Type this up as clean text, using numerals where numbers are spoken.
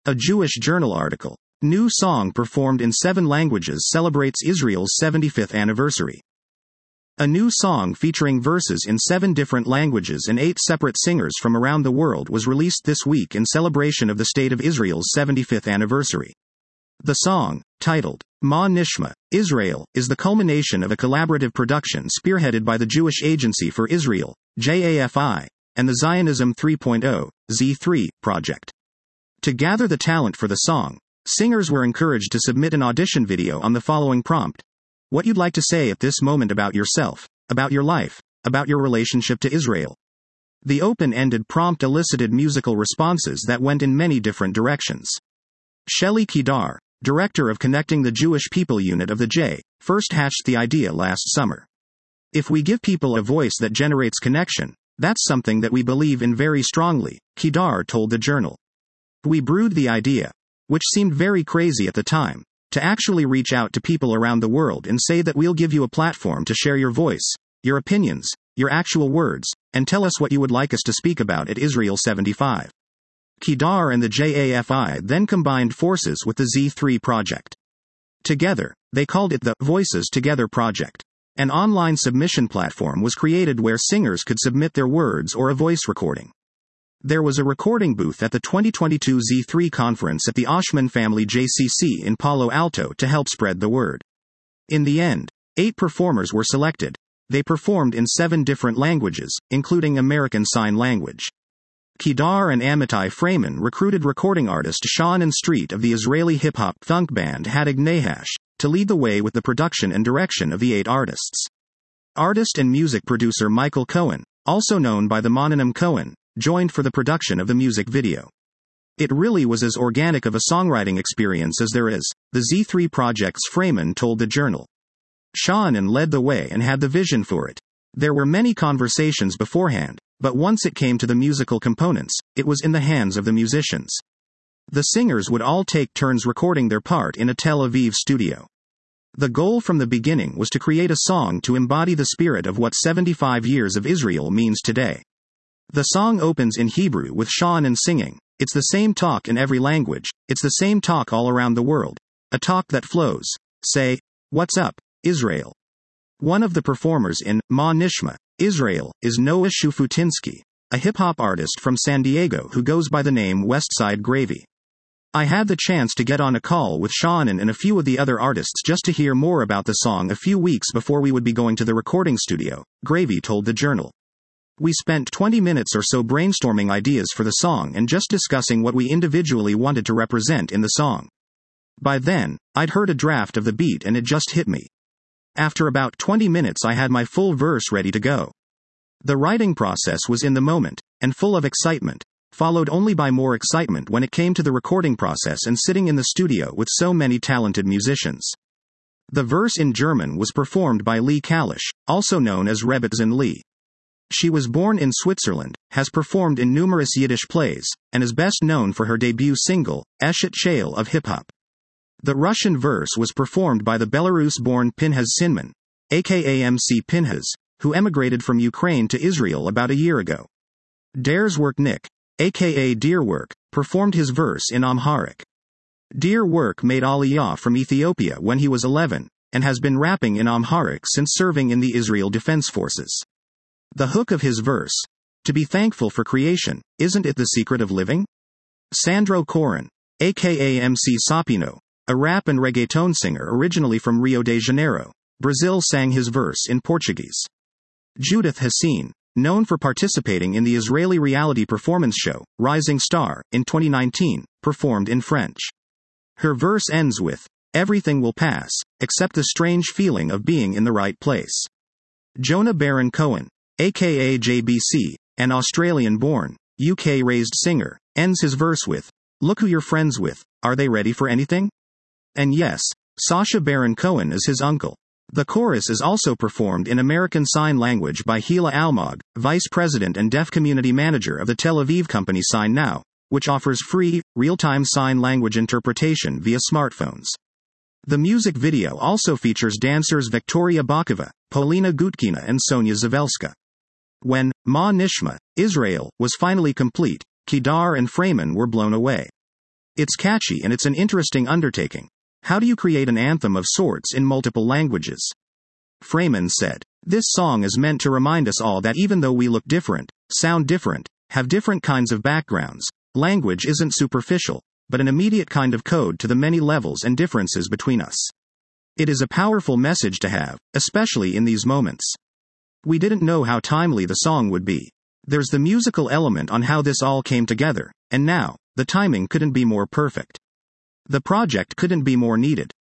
A Jewish Journal article. New song performed in 7 languages celebrates Israel's 75th anniversary. A new song featuring verses in 7 different languages and 8 separate singers from around the world was released this week in celebration of the State of Israel's 75th anniversary. The song, titled Ma Nishma, Israel, is the culmination of a collaborative production spearheaded by the Jewish Agency for Israel, JAFI, and the Zionism 3.0, Z3, project. To gather the talent for the song, singers were encouraged to submit an audition video on the following prompt: what you'd like to say at this moment about yourself, about your life, about your relationship to Israel. The open-ended prompt elicited musical responses that went in many different directions. Shelley Kedar, director of Connecting the Jewish People unit of the J, first hatched the idea last summer. If we give people a voice that generates connection, that's something that we believe in very strongly, Kedar told the Journal. We brewed the idea, which seemed very crazy at the time, to actually reach out to people around the world and say that we'll give you a platform to share your voice, your opinions, your actual words, and tell us what you would like us to speak about at Israel 75. Kedar and the JAFI then combined forces with the Z3 project. Together, they called it the Voices Together Project. An online submission platform was created where singers could submit their words or a voice recording. There was a recording booth at the 2022 Z3 conference at the Oshman Family JCC in Palo Alto to help spread the word. In the end, 8 performers were selected. They performed in 7 different languages, including American Sign Language. Kedar and Amitai Freeman recruited recording artist Sean and Street of the Israeli hip-hop funk band Hadag Nahash to lead the way with the production and direction of the 8 artists. Artist and music producer Michael Cohen, also known by the mononym Cohen, joined for the production of the music video. It really was as organic of a songwriting experience as there is, the Z3 project's Freeman told the Journal. Sean led the way and had the vision for it. There were many conversations beforehand, but once it came to the musical components, it was in the hands of the musicians. The singers would all take turns recording their part in a Tel Aviv studio. The goal from the beginning was to create a song to embody the spirit of what 75 years of Israel means today. The song opens in Hebrew with Sean singing, "It's the same talk in every language, it's the same talk all around the world. A talk that flows. Say, what's up, Israel?" One of the performers in Ma Nishma, Israel, is Noah Shufutinsky, a hip-hop artist from San Diego who goes by the name Westside Gravy. I had the chance to get on a call with Sean and a few of the other artists just to hear more about the song a few weeks before we would be going to the recording studio, Gravy told the Journal. We spent 20 minutes or so brainstorming ideas for the song and just discussing what we individually wanted to represent in the song. By then, I'd heard a draft of the beat and it just hit me. After about 20 minutes I had my full verse ready to go. The writing process was in the moment, and full of excitement, followed only by more excitement when it came to the recording process and sitting in the studio with so many talented musicians. The verse in German was performed by Lee Kalish, also known as Rebbetzin Lee. She was born in Switzerland, has performed in numerous Yiddish plays, and is best known for her debut single, Eshet Shale of Hip Hop. The Russian verse was performed by the Belarus-born Pinhas Sinman, aka MC Pinhas, who emigrated from Ukraine to Israel about a year ago. Dare's Work Nick, aka Dear Work, performed his verse in Amharic. Dear Work made Aliyah from Ethiopia when he was 11, and has been rapping in Amharic since serving in the Israel Defense Forces. The hook of his verse, "To be thankful for creation, isn't it the secret of living?" Sandro Corin, aka MC Sapino, a rap and reggaeton singer originally from Rio de Janeiro, Brazil, sang his verse in Portuguese. Judith Hassin, known for participating in the Israeli reality performance show, Rising Star, in 2019, performed in French. Her verse ends with, "Everything will pass, except the strange feeling of being in the right place." Jonah Baron Cohen, aka JBC, an Australian-born, UK-raised singer, ends his verse with, "Look who you're friends with, are they ready for anything?" And yes, Sacha Baron Cohen is his uncle. The chorus is also performed in American Sign Language by Hila Almog, Vice President and Deaf Community Manager of the Tel Aviv company Sign Now, which offers free, real-time sign language interpretation via smartphones. The music video also features dancers Victoria Bakova, Polina Gutkina and Sonia Zavelska. When Ma Nishma, Israel, was finally complete, Kedar and Freeman were blown away. It's catchy and it's an interesting undertaking. How do you create an anthem of sorts in multiple languages? Freeman said, "This song is meant to remind us all that even though we look different, sound different, have different kinds of backgrounds, language isn't superficial, but an immediate kind of code to the many levels and differences between us. It is a powerful message to have, especially in these moments." We didn't know how timely the song would be. There's the musical element on how this all came together, and now, the timing couldn't be more perfect. The project couldn't be more needed.